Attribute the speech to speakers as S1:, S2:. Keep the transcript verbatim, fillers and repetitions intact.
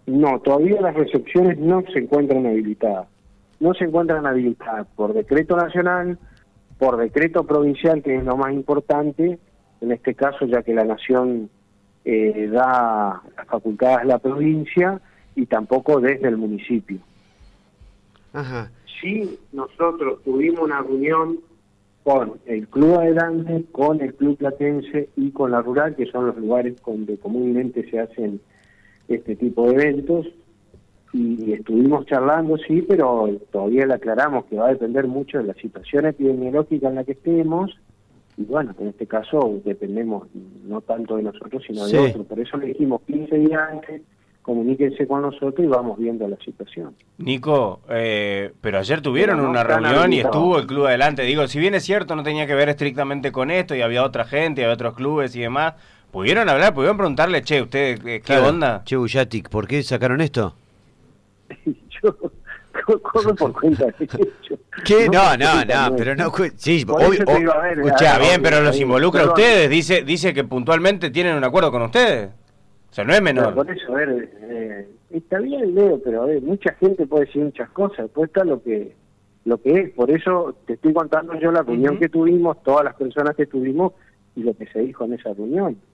S1: No, todavía las recepciones no se encuentran habilitadas. No se encuentran habilitadas por decreto nacional, por decreto provincial, que es lo más importante, en este caso, ya que la Nación eh, da las facultades a la provincia, y tampoco desde el municipio.
S2: Ajá.
S1: Sí, nosotros tuvimos una reunión con el Club Adelante, con el Club Platense y con la Rural, que son los lugares donde comúnmente se hacen este tipo de eventos, y estuvimos charlando, sí, pero todavía le aclaramos que va a depender mucho de la situación epidemiológica en la que estemos, y bueno, en este caso dependemos no tanto de nosotros, sino
S2: Sí.
S1: de otros. Por eso le dijimos quince días antes, comuníquense con nosotros y vamos viendo la situación.
S3: Nico, eh, pero ayer tuvieron
S1: Pero no
S3: una
S1: están
S3: reunión y
S1: habilitados.
S3: estuvo el club adelante. Digo, si bien es cierto, no tenía que ver estrictamente con esto y había otra gente, había otros clubes y demás, ¿pudieron hablar? ¿Pudieron preguntarle, che, ustedes qué
S2: Claro.
S3: onda?
S2: Che, Bullatic, ¿por qué sacaron esto?
S1: Yo corro por cuenta de ellos.
S2: ¿Qué? No,
S1: por
S2: no,
S1: cuenta
S2: no, pero no...
S1: nuestra.
S2: cu- Sí,
S1: Por
S2: obvio,
S1: eso te
S2: o-
S1: digo, a ver,
S3: Escuchá,
S1: a-
S3: bien,
S1: a-
S3: pero los
S1: a-
S3: involucra a
S1: perdón.
S3: ustedes. Dice dice que puntualmente tienen un acuerdo con ustedes. O sea, no es
S1: Pero
S3: menor.
S1: por eso, a ver, eh, está bien, Leo, pero a ver, mucha gente puede decir muchas cosas, después está lo que lo que es. Por eso te estoy contando yo la reunión
S3: Ujú.
S1: que tuvimos, todas las personas que tuvimos y lo que se dijo en esa reunión.